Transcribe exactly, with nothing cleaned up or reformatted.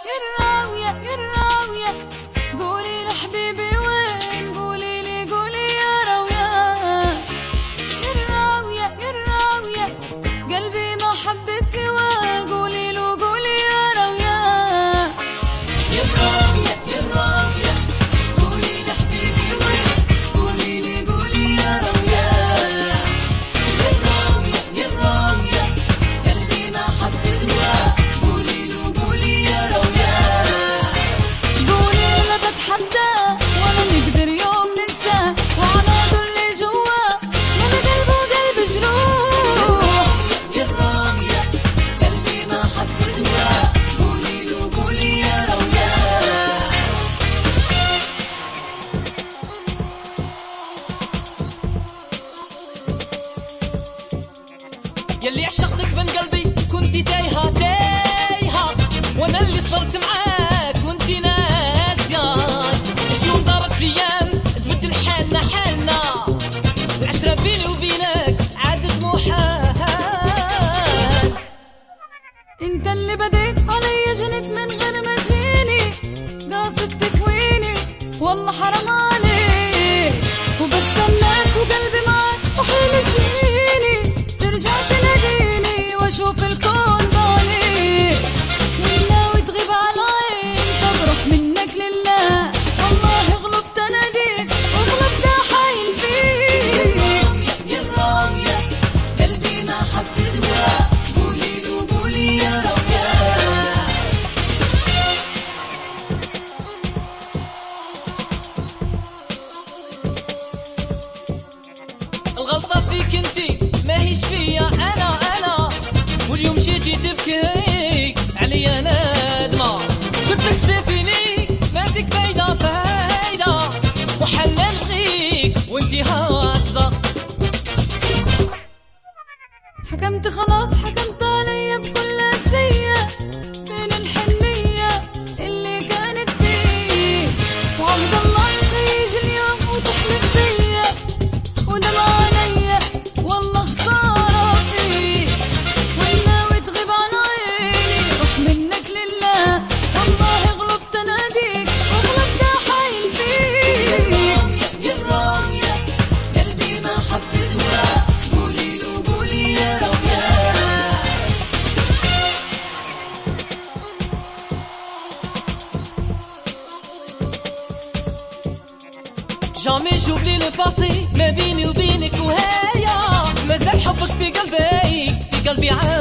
الراوية يا الراوية، قولي لحبيبي وين، قولي لي قولي يا راوية. يا الراوية يا الراوية، قلبي ما حب سوا، قولي له قولي يا راوية. يا الراوية يا الراوية، قولي لحبيبي وين، قولي لي قولي يا راوية. يا الراوية يا الراوية، قلبي ما حب سوا، قولي له قولي يا راوية. قولي لا بتحدى ولا نقدر يوم ننسى، وعلى اللي جوا من قلبه قلب جروح. يا الراوية قلبي ما حب سوا، قولي له قولي يا راوية. يلي عشقتك من قلبي كنتي تايهة تايهة، وانا اللي صبرت معاك وانتي ناسية. اليوم دارت الايام تبدل حالنا حالنا، العشرة بيني وبينك عادت محال. انت اللي بديت علي جنت من غير ما تجيني، قاصد تكويني والله حرام عليك، وبستناك وقلبي معاك وحلم سنيني، ترجع تلاقيني واشوف الكون بالي. وناوي تغيب على العين، طب روح منك لله، والله غلبت اناديك وغلب ده حايل فيك. يا الراوية قلبي ما حب سوا، قولي له قولي يا راوية. الغلطة فيك انتي ماهيش فيا انا انا، واليوم جيتي تبكي عليا نادمة. كنت تكسفيني ما فيك فايدة فايدة، وحلال فيك وانتي هكذا. حكمت خلاص حكمت عليا بكل أسية، فين الحنية اللي كانت فيه، وعبد الله يجي اليوم وتحلف بيا، ودمع عينيا والله خسارة فيه. وناوي تغيب عن عيني، روح منك لله، والله غلبت اناديك وغلب ده حايل فيك. يا الراوية قلبي ما حب سوا، قولي له قولي يا راوية. جامي جوبلي الفاصي ما بيني وبينك، وهيا مازال حبك في قلبي في قلبي عايش.